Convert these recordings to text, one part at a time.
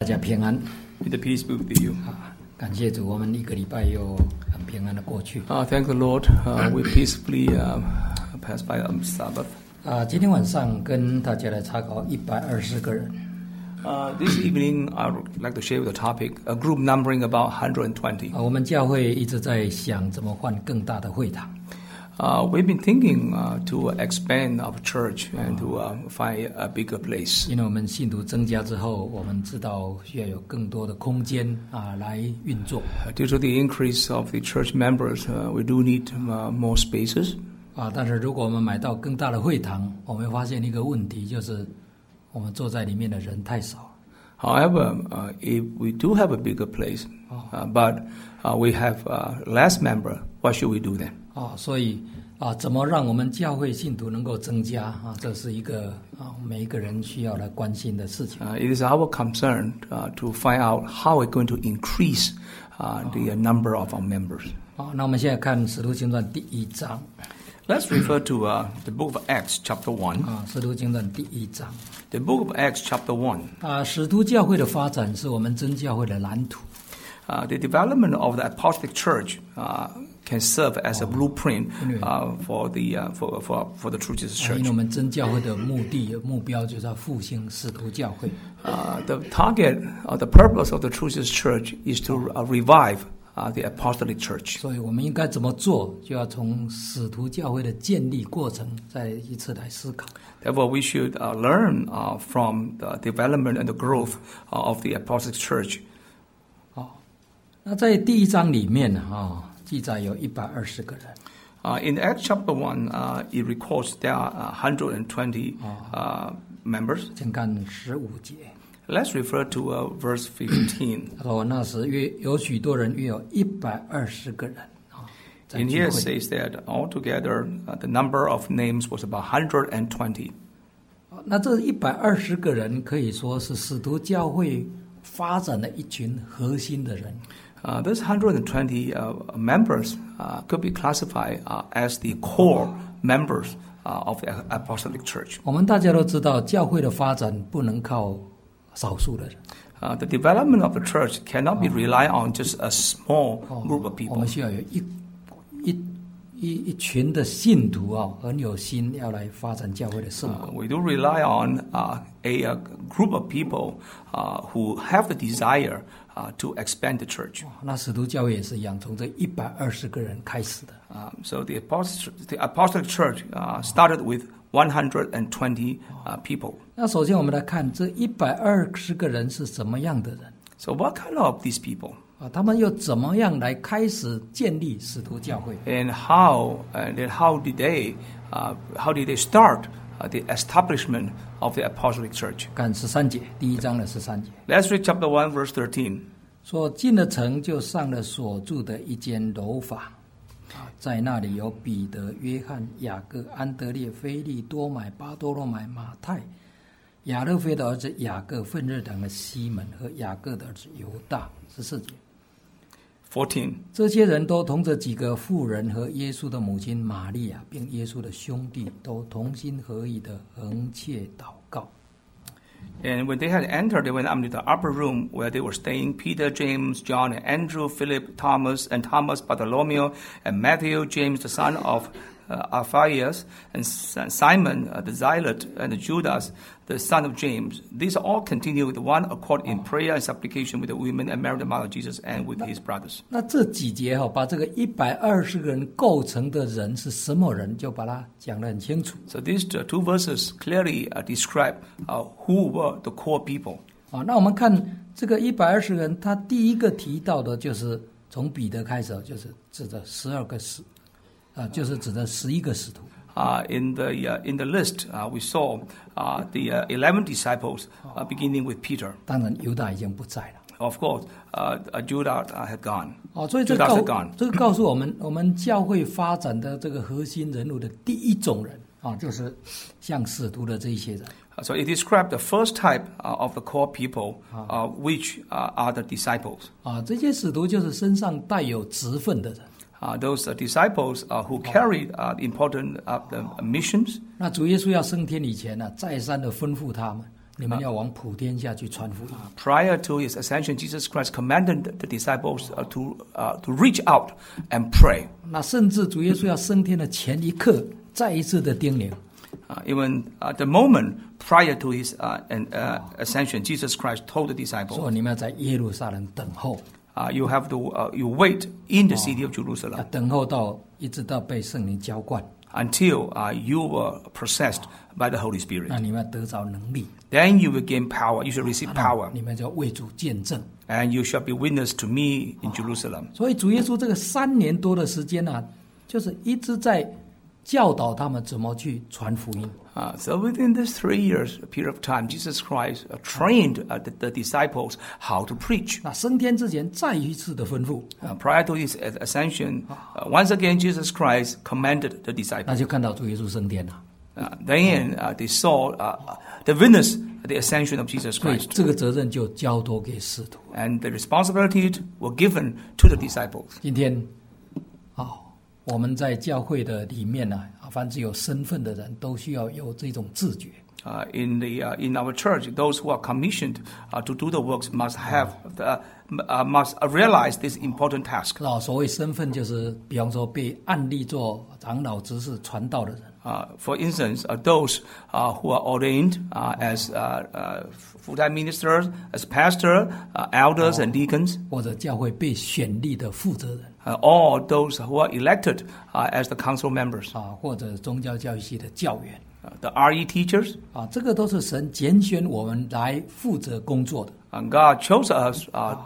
大家平安。 May the peace be with you. 感谢主，我们一个礼拜又很平安的过去。 Thank the Lord. We peacefully passed by Sabbath. 今天晚上跟大家来查考120个人。 This evening, I would like to share the topic, a group numbering about 120. 我们教会一直在想怎么换更大的会堂。 We've been thinking to expand our church and to find a bigger place. 因为我们信徒增加之后，我们知道需要有更多的空间来运作。 Due to the increase of the church members, we do need more spaces. 但是如果我们买到更大的会堂，我们会发现一个问题，就是我们坐在里面的人太少。 However, if we do have a bigger place, but we have less member, what should we do then? 所以怎么让我们教会信徒能够增加这是一个每一个人需要来关心的事情。 It is our concern to find out how we're going to increase the number of our members. 那我们现在看《使徒行传》第1章。 Let's refer to the book of Acts, chapter 1. 使徒行传第1章。 The book of Acts, chapter 1. 使徒教会的发展是我们真教会的蓝图。 The development of the apostolic church can serve as a blueprint for the true Jesus church. 因为我们真教会的目标就是要复兴使徒教会。 The target, the purpose of the true Jesus church is to revive the apostolic church. 所以我们应该怎么做，就要从使徒教会的建立过程再一次来思考。 Therefore, we should learn from the development and the growth of the apostolic church. 那在第1章里面记载有120个人。 In Acts chapter 1, it records there are 120 members. 请看15节。 Let's refer to verse 15. 他说那时有许多人，约有120个人。 In here it says that altogether the number of names was about 120. 那这120个人可以说是使徒教会发展的一群核心的人。 Those 120 members could be classified as the core members of the apostolic church. 我们大家都知道，教会的发展不能靠少数的人。 The development of the church cannot be relied on just a small group of people. 我们需要有一群的信徒很有心要来发展教会的圣工。 We do rely on a group of people who have the desire to expand the church. 那使徒教会也是一样，从这120个人开始的。 So the apostolic church started with 120 people. 那首先我们来看这120个人是什么样的人。 So what kind of these people? 他们又怎么样来开始建立使徒教会 And how did they start the establishment of the apostolic church? 看13节，第1章的13节。 Let's read chapter 1, verse 13. 说进了城，就上了所住的一间楼房，在那里有彼得、约翰、雅各、安德烈、腓利、多买、巴多罗买、马太、亚勒腓的儿子雅各、奋热党的西门和雅各的儿子犹大。14节。 14. 这些人都同着几个妇人和耶稣的母亲玛利亚，并耶稣的兄弟，都同心合意的横切祷告。 And when they had entered, they went up to the upper room where they were staying. Peter, James, John, and Andrew, Philip, Thomas, Bartholomew, and Matthew, James, the son of Alphaeus, and Simon the Zealot, and Judas, the son of James. These all continued with one accord in prayer and supplication with the women and Mary the mother of Jesus and with his brothers. 那这几节把这个120个人构成的人是什么人，就把它讲得很清楚。 So these two verses clearly describe who were the core people. 那我们看这个120人，他第一个提到的就是从彼得开始，就是指着12个使，就是指着11个使徒。 In the list, we saw the 11 disciples, beginning with Peter. 当然，犹大已经不在了。 Of course, Judas had gone. 所以这个告诉我们，我们教会发展的这个核心人物的第一种人就是像使徒的这一些人。 So it describes the first type of the core people, which are the disciples. 这些使徒就是身上带有职分的人。 Those disciples who carried important missions. 那主耶稣要升天以前再三的吩咐他们， 你们要往普天下去传福音。 Prior to his ascension, Jesus Christ commanded the disciples to reach out and pray. 那甚至主耶稣要升天的前一刻，再一次的叮咛。 Even at the moment prior to his ascension, Jesus Christ told the 说 disciples, 你们要在耶路撒冷等候， you have to you wait in the city of 要 Jerusalem 等候到一直到被圣灵浇灌， until you were possessed by the Holy 那 Spirit. 你们要得着能力， Then you will gain power. You shall receive power, 你们就要为主见证。 and you shall be witness to me in Jerusalem. 所以主耶稣这个3年多的时间呢、就是一直在教导他们怎么去传福音。 So within this 3 years period of time, Jesus Christ trained the disciples how to preach. 那升天之前再一次的吩咐， Prior to his ascension, once again Jesus Christ commanded the 那 disciples. 就看到主耶稣升天了。 Then they saw the witness the ascension of Jesus 所以 Christ, 这个责任就交托给使徒。 and the responsibility were given to the disciples. 今天，我们在教会的里面呢、凡是有身份的人都需要有这种自觉。 In our church, those who are commissioned to do the works must realize this important task. 所谓身份就是，比方说被按立做长老、执事、传道的人， For instance, those who are ordained as full-time ministers, as pastors, elders, and deacons, 或者教会被选立的负责人， or those who are elected as the council members, 或者宗教教育系的教员， the RE teachers. 这个都是神拣选我们来负责工作的。 And God chose us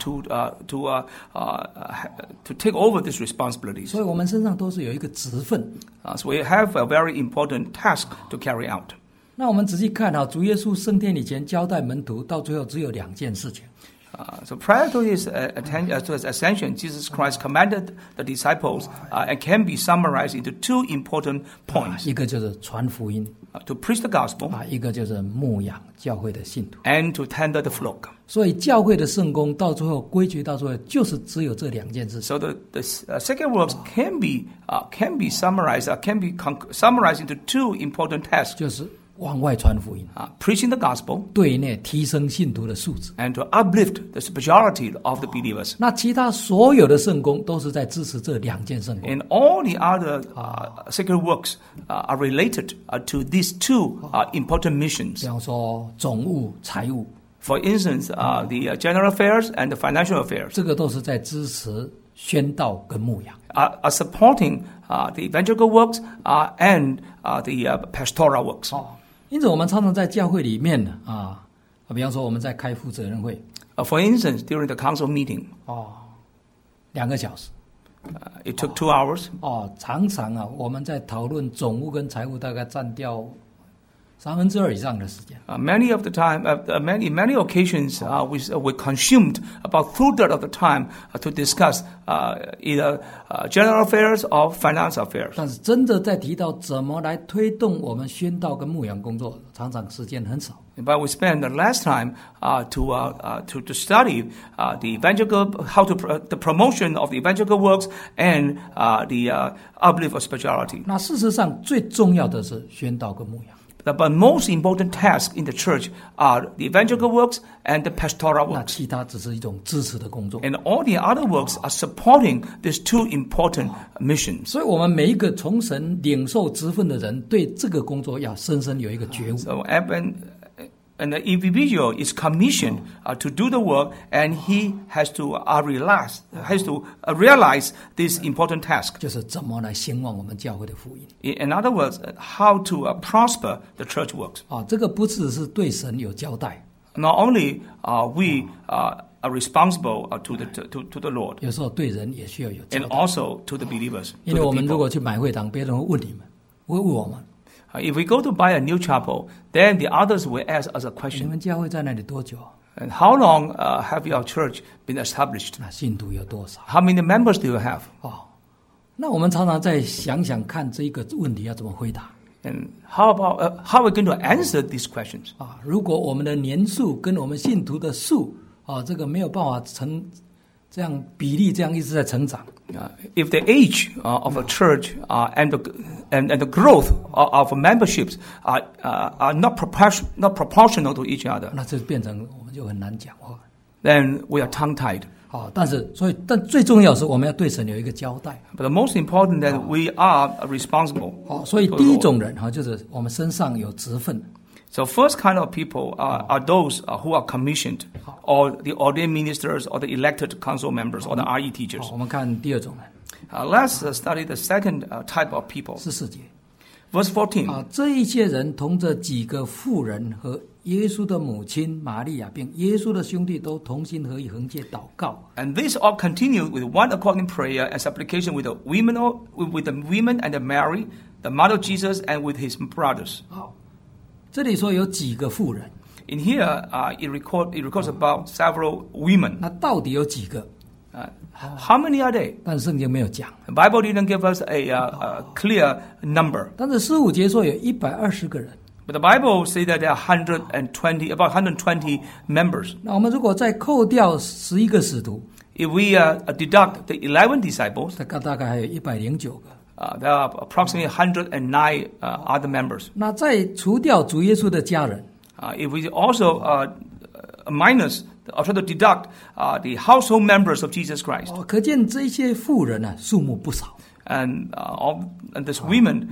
to take over these responsibilities. 所以我们身上都是有一个职分。 So we have a very important task to carry out. 那我们仔细看主耶稣升天以前交代门徒，到最后只有2件事情。 So prior to his ascension, Jesus Christ commanded the disciples and can be summarized into 2 important points. 一个就是传福音， To preach the gospel 一个就是牧养教会的信徒。 and to tender the flock. 所以教会的圣工到最后归结到最后，就是只有这2件事情。 So the second works can be summarized summarized into 2 important tasks. 就是往外传福音， Preaching the gospel 对内提升信徒的素质。 and to uplift the spirituality of the believers. 那其他所有的圣工都是在支持这2件圣工。 And all the other sacred works are related to these 2 important 比 missions. 方说总务、财务， For instance, the general affairs and the financial affairs 这个都是在支持宣道跟牧养。 are supporting the evangelical works and the pastoral works. 因此我们常常在教会里面比方说我们在开负责人会 For instance, during the council meeting, 2个小时 it took 2 hours. 常常我们在讨论总务跟财务，大概占掉2/3以上的时间。 Many of the time, many occasions, we consumed about 2/3 of the time to discuss either general affairs or finance affairs. 但是真的在提到怎么来推动我们宣道跟牧养工作，常常时间很少。 But we spend the last time to study the evangelical, the promotion of the evangelical works and the uplift of spirituality. 那事实上最重要的是宣道跟牧养。 But most important tasks in the church are the evangelical works and the pastoral 那 works. 其他只是一种支持的工作。 And all the other works are supporting these 2 important missions. 所以我们每一个从神领受职分的人，对这个工作要深深有一个觉悟。 So and the individual is commissioned to do the work, and he has to realize this important task. 就是怎么来兴旺我们教会的福音。 In other words, how to prosper the church works. 这个不只是对神有交代， Not only are we are responsible to the Lord, 有时候对人也需要有交 and 代。 also to the believers. 因 To 为 the 我们如 people. 果去买会堂，别人会问你们，会问我们， If we go to buy a new chapel, then the others will ask us a 你 question. 们教会在那里多久？ And how long have your church been establislished? 那信徒有多少？ How many members do you have? 那我们常常在想想看这一个问题要怎么回答。 And how about how are we going to answer these questions? 如果我们的年数跟我们信徒的数这个没有办法这样比例这样一直在成长。 If the age of a church and the growth of memberships are not proportional to each other, 那这变成我们就很难讲话。 then we are tongue-tied. 好，但最重要的是我们要对神有一个交代。 But the most important that we are responsible. 好，所以第一种人就是我们身上有职分。 So first kind of people are those who are commissioned, or the ordained ministers, or the elected council members, or the RE teachers. 好，我们看第二种人。 Let's study the second type of people. 14节。 Verse 14. 啊，这一些人同着几个妇人和耶稣的母亲玛利亚，并耶稣的兄弟都同心合意横切祷告。 And this all continued with one according prayer and supplication with the women and Mary, the mother of Jesus, and with his brothers. 好，这里说有几个妇人， In here, it records about several women. 那到底有几个？ How many are they? 但圣经没有讲。 The Bible didn't give us a clear number. 但是15节说有120个人。 But the Bible says that there are about 120 members. 那我们如果再扣掉11个使徒， If we deduct the 11 disciples, 大概还有109个。 there are approximately 109 other members. 那再除掉主耶稣的家人， If we also minus or try to deduct the household members of Jesus Christ, 可见这些妇人呢数目不少。 and these women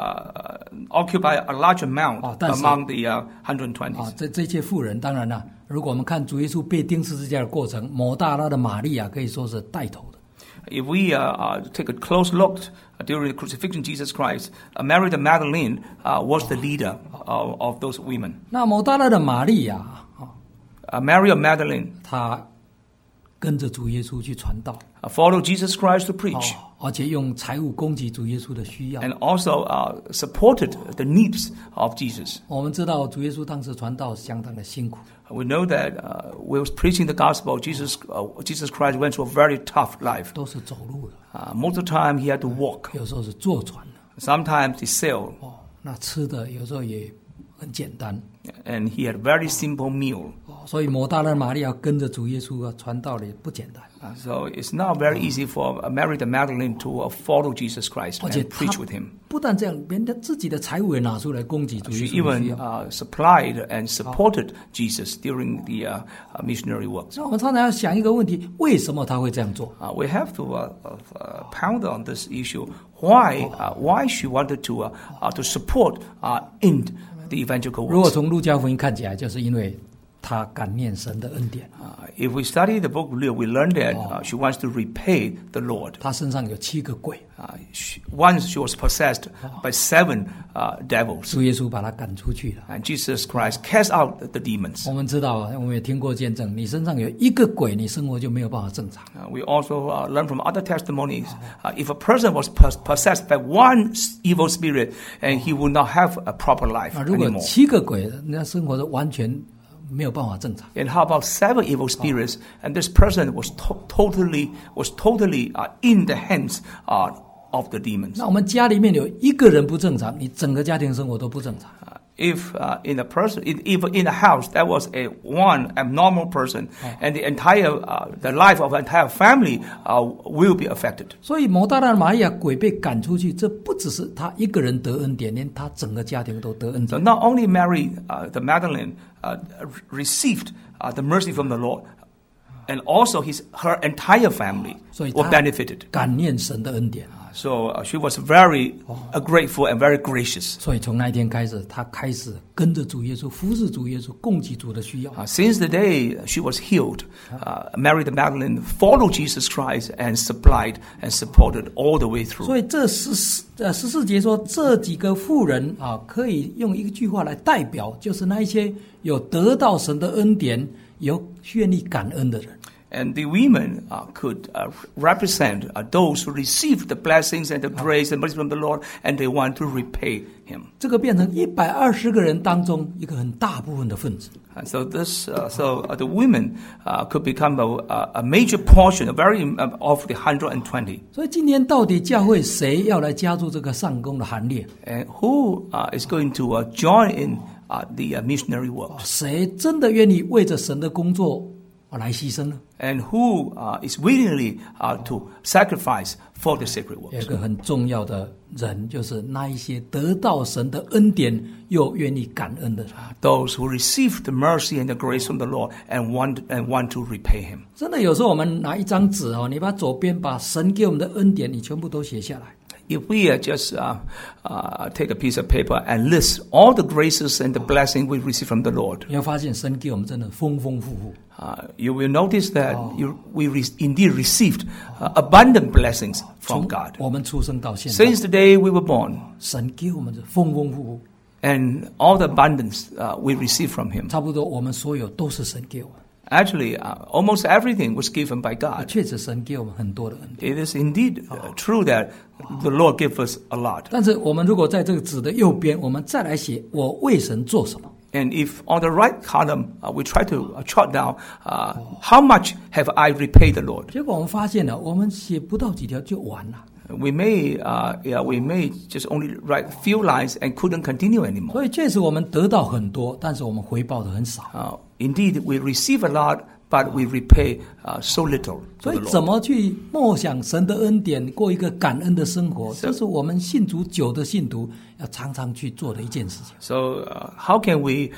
occupy a large amount among the 120. 啊，这些妇人，当然了，如果我们看主耶稣被钉十字架的过程，抹大拉的玛利亚可以说是带头的。 If we take a close look during the crucifixion of Jesus Christ, Mary the Magdalene was the leader of those women. 那抹大拉的玛利亚 Mary of Magdalene 她跟着主耶稣去传道， followed Jesus Christ to preach, 而且用财物供给主耶稣的需要。 and also supported the needs of Jesus. 我们知道主耶稣当时传道相当的辛苦， We know that when he was preaching the gospel, Jesus Christ went through a very tough life. 都是走路的， Most of the time he had to walk. 有时候是坐船的。 Sometimes he sailed, 那吃的有时候也很简单。 and he had very simple meal. 所以抹大拉的玛利亚跟着主耶稣传道的也不简单。 So it's not very easy for Mary the Magdalene to follow Jesus Christ 而且 and preach with him. 不但这样，连他自己的财物也拿出来供给主耶 She 稣的需 even 要。 supplied and supported Jesus during the missionary work. 所以我们常常要想一个问题：为什么他会这样做？ We have to pound on this issue. Why she wanted to support in the evangelical 如果 works? 从路加福音看起来，就是因为他感念神的恩典， If we study the book of Luke, we learn that she wants to repay the Lord. 他身上有7个鬼， Once she was possessed by 7 devils, 主耶稣把他赶出去了。 and Jesus Christ cast out the demons. 我们知道，我们也听过见证，你身上有1个鬼，你生活就没有办法正常。 We also learn from other testimonies. If a person was possessed by one evil spirit, and he would not have a proper life 如果 anymore. 7个鬼，那生活的完全没有办法正常。 And how about 7 evil spirits? And this person was totally in the hands of the demons. 那我们家里面有1个人不正常，你整个家庭生活都不正常。 If in a person, if in a house there was one abnormal person, and the life of the entire family will be affected. 所以抹大拉的玛利亚鬼被赶出去，这不只是他一个人得恩典，连他整个家庭都得恩 So 典。 not only Mary the Magdalene received the mercy from the Lord, and also her entire family 所以 were 他 benefited. 感念神的恩典。 So she was very grateful and very gracious. 所以从那一天开始，他开始跟着主耶稣，服侍主耶稣，供给主的需要。 Since the day she was healed, Mary the Magdalene followed Jesus Christ and supplied and supported all the way through. 所以这14节说，这几个妇人可以用一句话来代表，就是那一些有得到神的恩典、有愿意感恩的人。 And the women could represent those who received the blessings and the grace and mercy from the Lord, and they want to repay him. 这个变成120个人当中一个很大部分的分子。 And so the women could become a major portion, of the 120. 所以今天到底教会谁要来加入这个上工的行列？ And who is going to join in the missionary work? 谁真的愿意为着神的工作来牺牲呢？ And who is willingly to sacrifice for the sacred 有 works? 一个很重要的人，就是那一些得到神的恩典又愿意感恩的人。 Those who receive the mercy and the grace from the Lord and want to repay Him. 真的，有时候我们拿一张纸哦，你把左边把神给我们的恩典，你全部都写下来。 If we just take a piece of paper and list all the graces and the blessing we receive from the Lord, 你会发现神给我们真的丰丰富富。 you will notice that we indeed received abundant blessings from 从 God. 我们出生到现在， Since the day we were born, 神给我们的丰丰富富， and all the abundance we receive from Him. 差不多我们所有都是神给我们。 Actually, almost everything was given by God. 确实，神给我们很多的恩典。 It is indeed true that the Lord gives us a lot. 但是我们如果在这个纸的右边，我们再来写我为神做什么。 And if on the right column we try to jot down how much have I repaid the Lord, 结果我们发现了，我们写不到几条就完了。 we may just only write few lines and couldn't continue anymore. 所以确实我们得到很多，但是我们回报的很少。 Indeed, we receive a lot, but we repay so little to 所以 the 怎 Lord. 么去默想神的恩典，过一个感恩的生活，这是我们信主久的信徒要常常去做的一件事情。 So how can we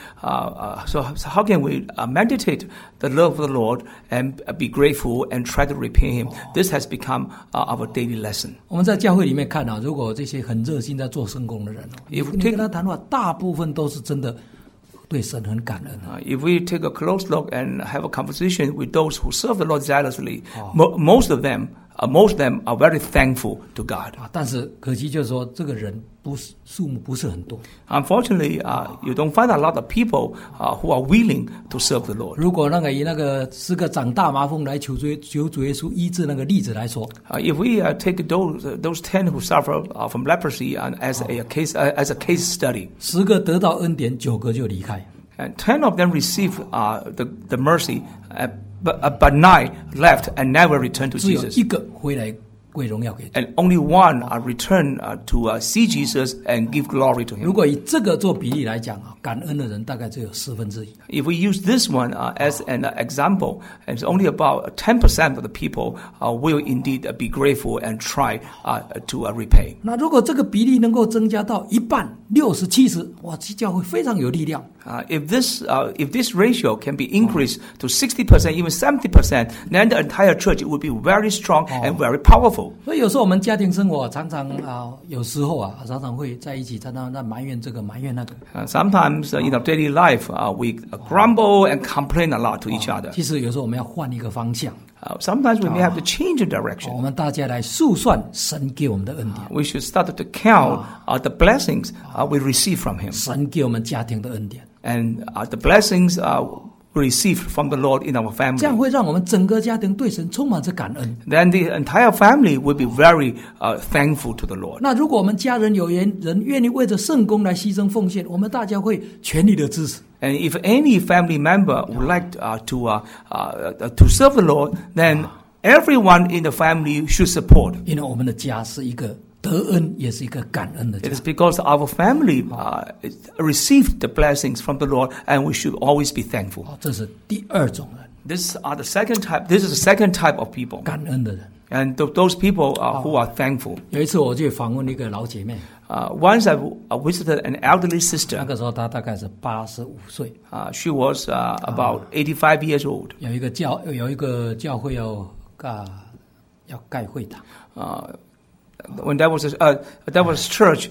meditate the love of the Lord and be grateful and try to repay Him? This has become our daily lesson. 我们在教会里面看啊，如果这些很热心在做圣工的人哦，你 If 跟他谈话，大部分都是真的对神很感恩的。 If we take a close look and have a conversation with those who serve the Lord zealously, most of them are very thankful to God. 但是可惜就是说，这个人数目不是很多。 Unfortunately, you don't find a lot of people who are willing to serve the Lord. 如果以那个10个长大麻风来求主耶稣医治那个例子来说， If we take those 10 who suffer from leprosy as a case study, 10个得到恩典，9个就离开。 and 10 of them receive the mercy, but 9 left and never returned to 只有 Jesus. 1个回来归荣耀给主。 And only one returned to see Jesus and give glory to 如 Him. 果以这个做比例来讲啊，感恩的人大概只有1/4。 If we use this one as an example, and it's only about 10% of the people will indeed be grateful and try to repay. 那如果这个比例能够增加到1半，60、70，哇，这教会非常有力量。 If this ratio can be increased to 60%, even 70%, then the entire church would be very strong and very powerful. 所以有时候我们家庭生活常常有时候常常会在一起，常常在埋怨这个埋怨那个。 Sometimes in our daily life, we grumble and complain a lot to each other. 其实有时候我们要换一个方向， Sometimes we may have to change the direction. 我们大家来数算神给我们的恩典， We should start to count the blessings we receive from Him, 神给我们家庭的恩典， and the blessings we receive from the Lord in our 这样 family. 会让我们整个家庭对神充满着感恩。 Then the entire family will be very thankful to the Lord. 那如果我们家人有人愿意为着圣工来牺牲奉献，我们大家会全力的支持。 And if any family member would like to serve the Lord, then everyone in the family should support. 因为我们的家是一个得恩，也是一个感恩的 It 家 is。because our family received the blessings from the Lord, and we should always be thankful. 这是第2种人， This is the second type of people, 感恩的人。 and those people who are thankful. 有一次我去访问一个老姐妹， Once I visited an elderly 那 sister. 个时候她大概是85岁， She was about 85 years old. 有一个教会要盖会堂， When that was a church,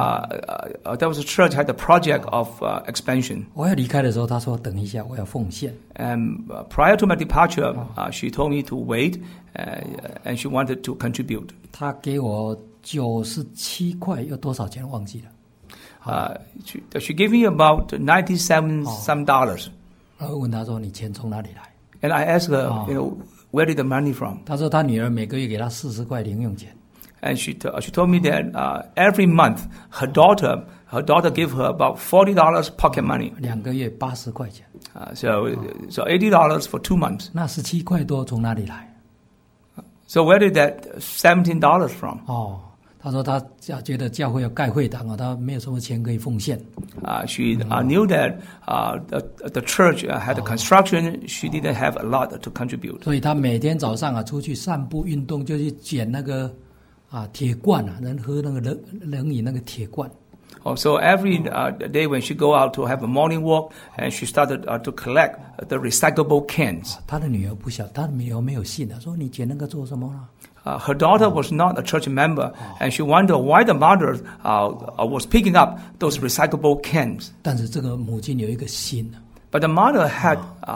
had the project of expansion. 我要离开的时候，她说等一下，我要奉献。 And prior to my departure, she told me to wait, and she wanted to contribute. 她给我97块，有多少钱忘记了。 She gave me about $97 some dollars. 然后问她说：“你钱从哪里来 And I asked her, where did the money from?？” 她说她女儿每个月给她40块零用钱。 And she told me that every month her daughter gave her about $40 pocket money. 2个月80块钱， So $80 for 2 months. 那17块多从哪里来？ So where did that $17 from? 他说他觉得教会要盖会堂他没有什么钱可以奉献。 She knew that the church had a construction. She didn't have a lot to contribute. 所以他每天早上出去散步运动，就去捡那个铁罐人喝那个冷饮那个铁罐。 So every day when she go out to have a morning walk, and she started to collect the recyclable cans. 他的女儿不晓得，他的女儿没有信说你捡那个做什么呢 ？Her daughter was not a church member, and she wondered why the mother was picking up those recyclable cans. 但是这个母亲有一个心 But the mother had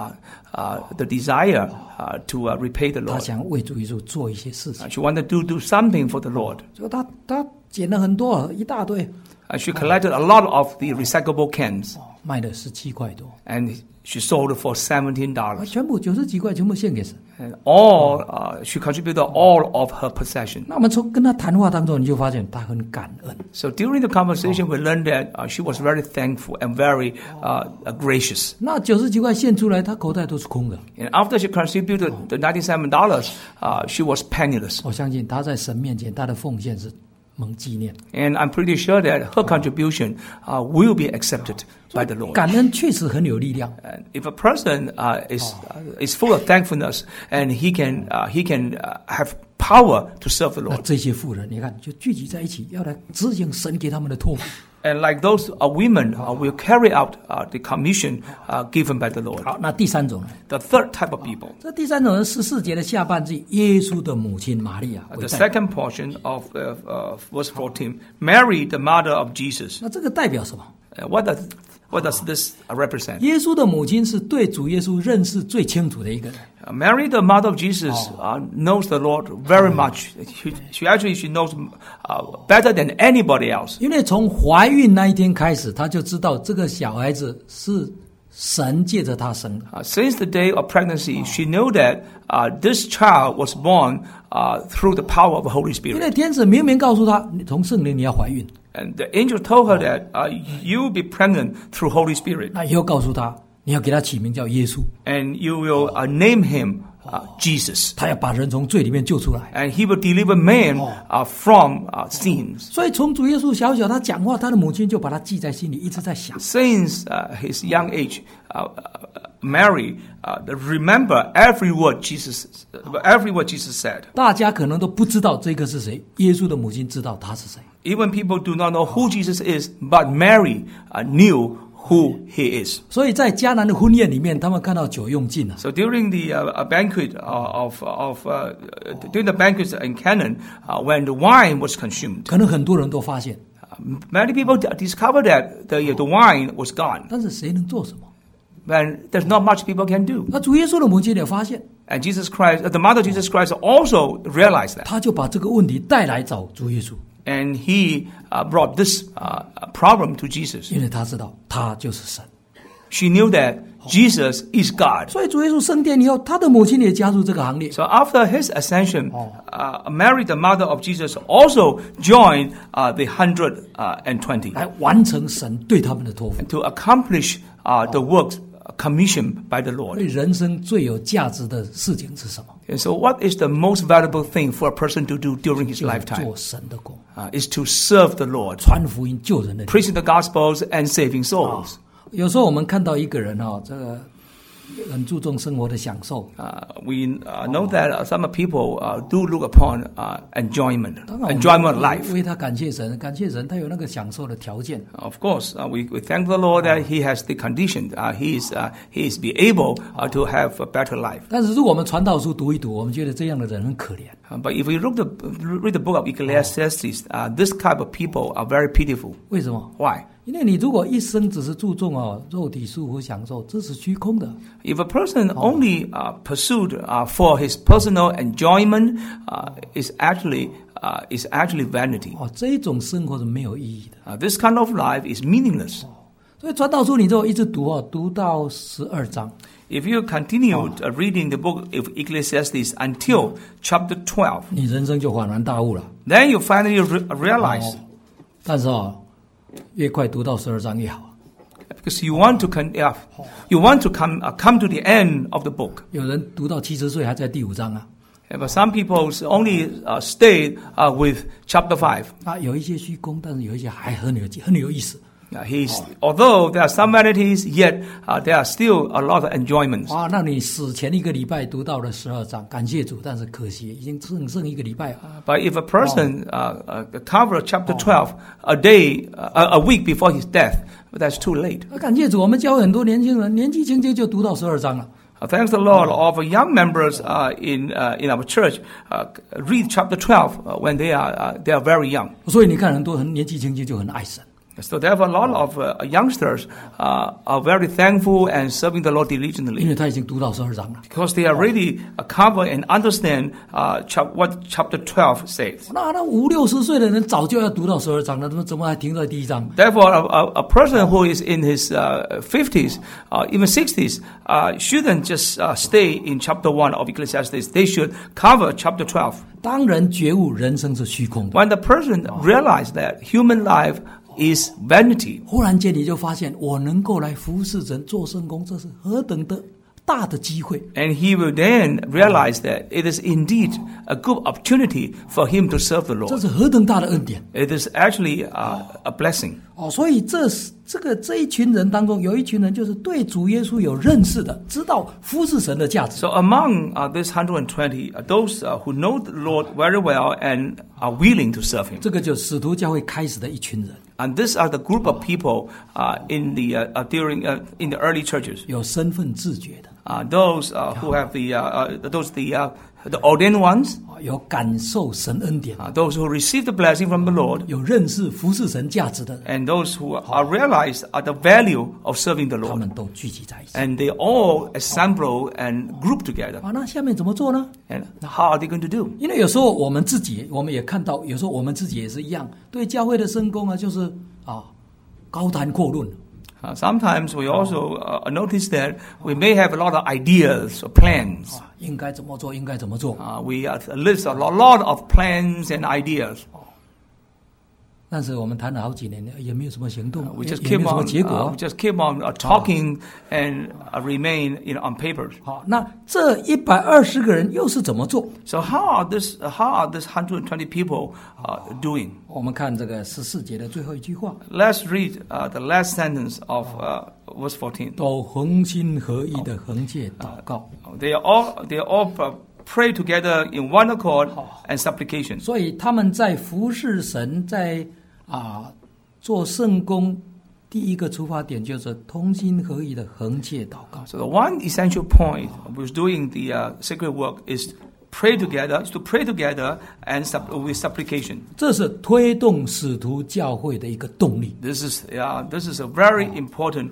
the desire to repay the 她 Lord. 想为主耶稣做一些事情。 She wanted to do something for the Lord. 就她捡了很多一大堆。 She collected a lot of the recyclable cans. 卖了17块多。 And she sold it for $17. 全部90几块全部献给神。 And she contributed all of her possession. 那我们从跟她谈话当中，你就发现她很感恩。 So during the conversation, we learned that she was very thankful and very gracious. 那90几块献出来，她口袋都是空的。 And after she contributed the $97, she was penniless. 我相信她在神面前，她的奉献是蒙纪念。 And I'm pretty sure that her contribution will be accepted by the Lord. 感恩确实很有力量。 And if a person is full of thankfulness, and he can have power to serve the 那 Lord. 这些妇人，你看就聚集在一起，要来执行神给他们的托付。 And like those women will carry out the commission given by the Lord. 好，那第三种呢？ The third type of people. 这第三种人14节的下半句，耶稣的母亲玛利亚为 The 代表。 second portion of verse 14, Mary, the mother of Jesus. 那这个代表什么？ What does this represent? 耶稣的母亲是对主耶稣认识最清楚的一个人。 Mary, the mother of Jesus, knows the Lord very much. She knows better than anybody else. 因为从怀孕那一天开始，她就知道这个小孩子是神借着她生的。 Since the day of pregnancy, she knew that this child was born through the power of the Holy 因 Spirit. 为天使明明告诉她，从圣灵你要怀孕。 And the angel told her that you will be pregnant through Holy Spirit. 那以后告诉她，你要给他起名叫耶稣。 And you will name him Jesus. 他要把人从罪里面救出来。 And he will deliver man from sins. 所以从主耶稣小他讲话，他的母亲就把他记在心里，一直在想。 Since his young age, Mary remember every word Jesus said. 大家可能都不知道这个是谁，耶稣的母亲知道他是谁。 Even people do not know who Jesus is, but Mary knew who he is. 所以在迦南的婚宴里面，他们看到酒用尽了。 So during the banquet during the banquets in Canaan, when the wine was consumed, 可能很多人都发现， many people discovered that the wine was gone. 但是谁能做什么？ And there's not much people can do. 那主耶稣的母亲也发现， And Jesus Christ, the mother of Jesus Christ, also realized that. 他就把这个问题带来找主耶稣， And he brought this problem to Jesus. 因为他知道他就是神。 She knew that Jesus is God. 所以主耶稣升天以后，他的母亲也加入这个行列。 So after his ascension, Mary, the mother of Jesus, also joined the 120 来完成神对他们的托付。 to accomplish the works commissioned by the 所 Lord. 以人生最有价值的事情是什么？ And so what is the most valuable thing for a person to do during his 就是 lifetime? 做神的工， Is to serve the Lord, 传福音救人的力。 preaching the gospels and saving souls. 有时候我们看到一个人这个很注重生活的享受， We know that some people do look upon enjoyment of life. 为他感谢神，感谢神他有那个享受的条件。 Of course, we thank the Lord that He has the condition. He is be able to have a better life. 但是如果我们传道书读一读，我们觉得这样的人很可怜。 But if we read the book of Ecclesiastes, this type of people are very pitiful. 为什么？ Why? 因为你如果一生只是注重肉体舒服享受，这是虚空的。 If a person only pursued for his personal enjoyment, is actually vanity. 这一种生活是没有意义的。 This kind of life is meaningless. 所以传道书你就一直读读到12章。 If you continue reading the book of Ecclesiastes until chapter 12, 你人生就恍然大悟了。 then you finally realize. 但是越快读到12章越好。 Because you want to come to the end of the book. 有人读到70岁还在第5章啊。 But some people only stay with chapter 5. 啊，有一些虚空，但是有一些还很有意思。 Although there are some vanities, yet there are still a lot of enjoyments. 啊，那你死前一个礼拜读到了12章，感谢主，但是可惜已经剩一个礼拜了。 But if a person cover chapter 12 a week before his death, that's too late. 感谢主，我们教会很多年轻人年纪轻轻就读到12章了。 Thanks the Lord, all of young members in our church read chapter 12 when they are very young. 所以你看，很多人年纪轻轻就很爱神。 So therefore, a lot of youngsters are very thankful and serving the Lord 因 diligently 为他已经读到12章了。 because they are really cover and understand what chapter 12 says. 那5、60岁的人早就要读到12章了，怎么还停在第1章？ Therefore, a person who is in his 50s, even 60s, shouldn't just stay in chapter 1 of Ecclesiastes. They should cover chapter 12. 当人觉悟人生是虚空的， When the person realizes that human life is vanity, 忽然间你就发现，我能够来服侍神、做圣工，这是何等的大的机会！ and he will then realize that it is indeed a good opportunity for him to serve the 这 Lord. 是何等大的恩典！ It is actually a blessing. 哦，所以这一群人当中，有一群人就是对主耶稣有认识的，知道服侍神的价值。 So among this 120, those who know the Lord very well and are willing to serve him. 这个就是使徒教会开始的一群人， And these are the group of people in the early churches. 有身份自觉的， Those who have the ordained ones, 有感受神恩典， those who receive the blessing from the Lord, 有认识服侍神价值的人， and those who are realized the value of serving the 他 Lord. 们都聚集在一起。 And they all assemble and group together. 啊，那下面怎么做呢？ And how are they going to do? 因为有时候我们自己，我们也看到，有时候我们自己也是一样，对教会的圣工啊，就是高谈阔论。 Sometimes we also notice that we may have a lot of ideas or plans. 应该怎么做？应该怎么做？ We list a lot of plans and ideas. 但是我们谈了好几年了，也没有什么行动， We 也 just 没有 keep 什么 on, 结果。 we just keep on talking and remain, on papers. 好，那这120个人又是怎么做？ So how are this 120 people doing? 我们看这个14节的最后一句话， Let's read the last sentence of verse 14. 都同心合意的横切祷告。 They all pray together in one accord and supplication. 所以他们在服侍神，在做圣工，第一个出发点就是同心合意的横切祷告。 So the one essential point with doing the sacred work is to pray together and with supplication. 这是推动使徒教会的一个动力。 This is a very important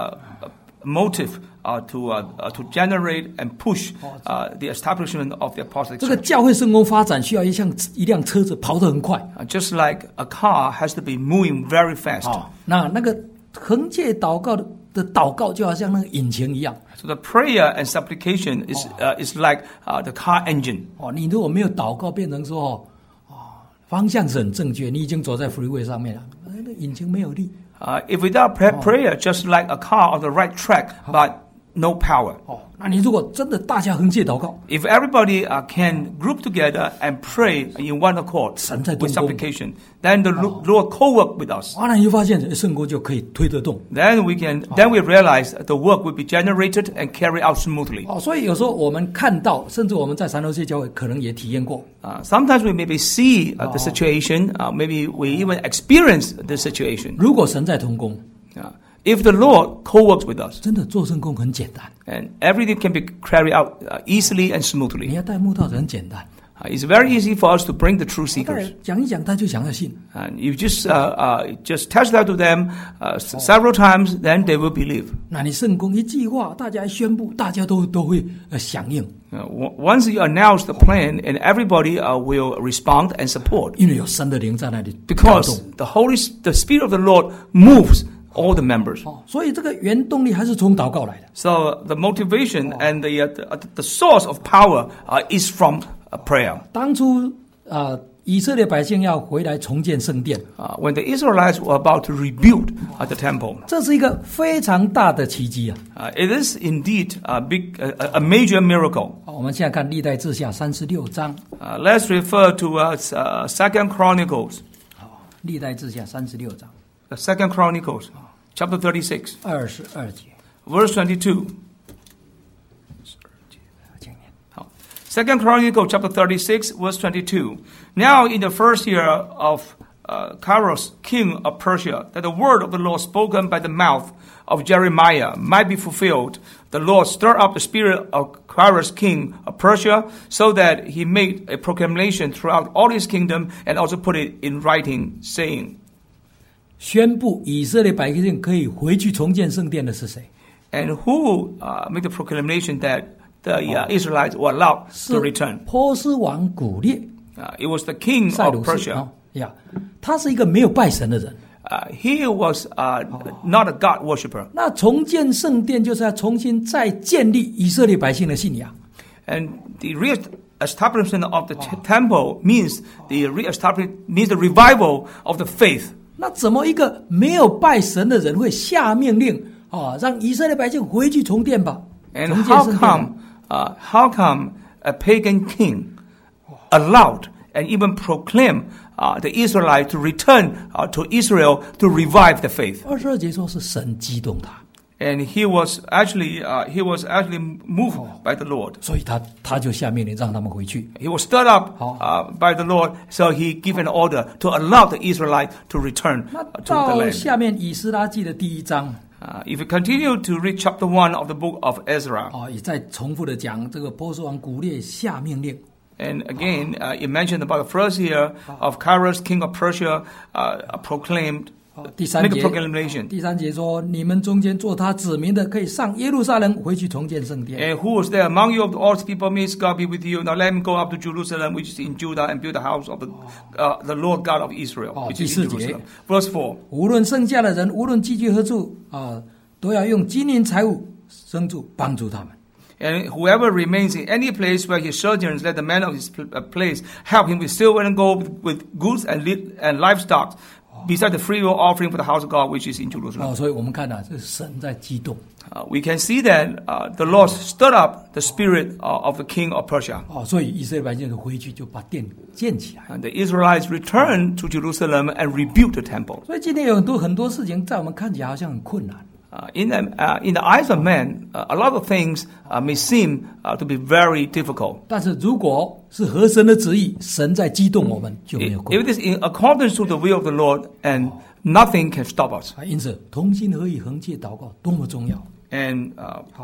motive to generate and push the establishment of the apostolic 这个 church. 教会圣工发展需要一辆车子跑得很快。 Just like a car has to be moving very fast. 那个横切祷告的祷告就好像那个引擎一样。 So the prayer and supplication is like the car engine. 你如果没有祷告，变成说方向是很正确，你已经走在 freeway 上面了，那引擎没有力。 If without prayer, just like a car on the right track, but no power. 那你如果真的大家横切祷告， If everybody can group together and pray in one accord 神在动工。 with supplication, then the Lord co-work with us. 那你就发现圣工就可以推得动。 Then we realize the work will be generated and carried out smoothly. 所以有时候我们看到，甚至我们在三头街教会可能也体验过。 Sometimes we maybe see the situation, maybe we even experience the situation. 如果神在同工， If the Lord co-works with us, 真的做圣工很简单。 and everything can be carried out easily and 你 smoothly. 要带慕道者很简单， It's very easy for us to bring the true seekers. 讲一讲他就想要信。 And you just test that to them several times, then they will believe. 那你圣工一句话，大家宣布，大家都会响应， Once you announce the plan, and everybody will respond and support, 因为有神的灵在那里跳 because 动。 the Spirit of the Lord moves all the members. 所以这个原动力还是从祷告来的。 So the motivation and the source of power is from prayer. 当初以色列百姓要回来重建圣殿， when the Israelites were about to rebuild the temple. 这是一个非常大的奇迹啊！ It is indeed a major miracle. 好，我们现在看历代志下36章， Let's refer to 2 Chronicles. 好，历代志下36章 2 Chronicles, chapter 36, 22节， verse 22. 请念。 2 Chronicles chapter 36, verse 22. Now in the first year of Cyrus, king of Persia, that the word of the Lord spoken by the mouth of Jeremiah might be fulfilled, the Lord stirred up the spirit of Cyrus, king of Persia, so that he made a proclamation throughout all his kingdom and also put it in writing, saying. 宣布以色列百姓可以回去重建圣殿的是谁？ And who made the proclamation that the Israelites were allowed 是 to return? 波斯王古列， It was the king 塞 of 鲁士 Persia. 哦呀，他是一个没有拜神的人。 He was not a God worshipper. 那重建圣殿就是要重新再建立以色列百姓的信仰。 And the re-establishment of the temple means the revival of the faith. 那怎么一个没有拜神的人会下命令让以色列百姓回去重建吧？ And 重建圣殿。 how come a pagan king allowed and even proclaimed the Israelites to return to Israel to revive the faith? 22节说是神激动他， And he was actually moved by the Lord. 所以他就下命令让他们回去。 He was stirred up by the Lord, so he gave an order to allow the Israelites to return 那 to the 到 land. 下面以斯拉记的第1章 If you continue to read chapter 1 of the book of Ezra, 也在重复的讲这个波斯王古列下命令。 and again, it mentioned about the first year of Cyrus, king of Persia, proclaimed, 第3 make a 节 proclamation. 第3节说，你们中间做他子民的，可以上耶路撒冷回去重建圣殿。 And who was there among you of all the people? May God be with you. Now let him go up to Jerusalem, which is in Judah, and build the house of the Lord God of Israel, which is in 第4节 Jerusalem. Verse 4. 无论剩下的人，无论寄居何处都要用金银财物牲畜帮助他们。 And whoever remains in any place where he sojourns, let the man of his place help him with silver and gold, with goods and livestock, besides the freewill offering for the house of God, which is in Jerusalem. 所以我们看这是神在激动。 We can see that the Lord stirred up the spirit of the king of Persia. 所以以色列百姓就回去就把殿建起来。 And the Israelites returned to Jerusalem and rebuilt the temple. 所以今天有很多事情在我们看起来好像很困难。 In the eyes of men, a lot of things may seem to be very difficult. 但是如果是合神的旨意，神在激动我们，就没有困 If 难。 it is in accordance to the will of the Lord, and nothing can stop us. 因此，同心合意、横切祷告多么重要。 And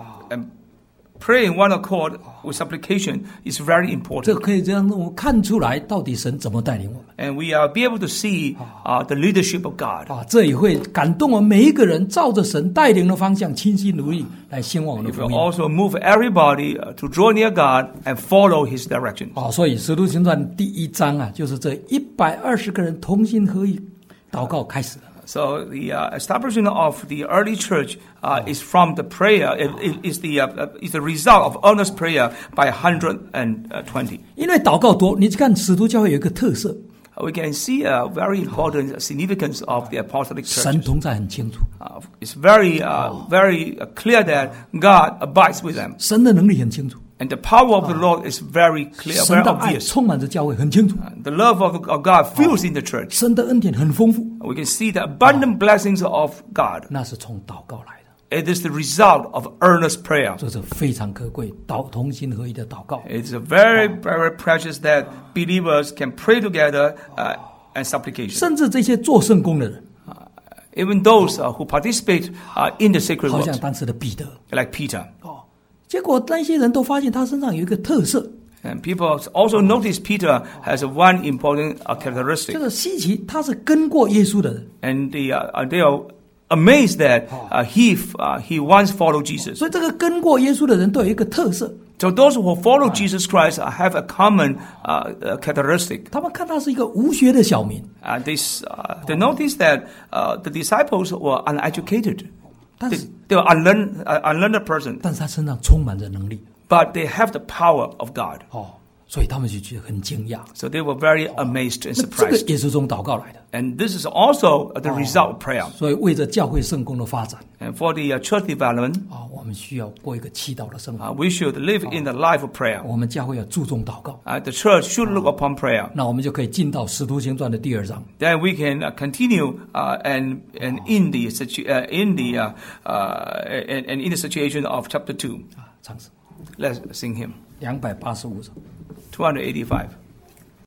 pray in one accord with supplication is very 这 important. 可以让我们看出来，到底神怎么带领我们。 And we are be able to see the leadership of God. 这也会感动我们每一个人，照着神带领的方向，倾心努力来兴旺我们 It 的 will 福音。 also move everybody to draw near God and follow His direction. 所以《使徒行传》第1章就是这120个人同心合意祷告开始了。 So the establishment of the early church is from the prayer. Is the result of earnest prayer by 120. 因为祷告多，你看使徒教会有一个特色， We can see a very important significance of the apostolic 神 church. 同在很清楚， It's very clear that God abides with them. 神的能力很清楚， And the power of the Lord is very clear, 神 very 的爱 obvious. 充满着教会很清楚， The love of God fills in the church. 神的恩典很丰富， We can see the abundant blessings of God. 那是从祷告来的， It is the result of earnest prayer. 这是非常可贵，同心合意的祷告。 It's very, very precious that believers can pray together and supplication. 甚至这些做圣工的人， Even those who participate in the sacred 好像 works, 当时的彼得， like Peter. 结果那些人都发现他身上有一个特色， And people also notice Peter has one important characteristic. 这个稀奇，他是跟过耶稣的人， And they are amazed that he once followed Jesus. 所以这个跟过耶稣的人都有一个特色， So those who follow Jesus Christ have a common characteristic. 他们看他是一个无学的小民， They noticed that the disciples were uneducated. 但是 They were unlearned person, 但是他身上充满着能力， but they have the power of God. 所以他们就觉得很惊讶。 So they were very amazed and 那这个 surprised. 也是从祷告来的。 And this is also the result of prayer. 所以为着教会圣工的发展 And for the church development, 我们需要过一个祈祷的生活。 we should live in the life of prayer. 我们教会要注重祷告， The church should look upon prayer. 那我们就可以进到使徒行传的第2章。 Then we can continue and in the situation of chapter 2. 唱诗 Let's sing him. 285首。 285.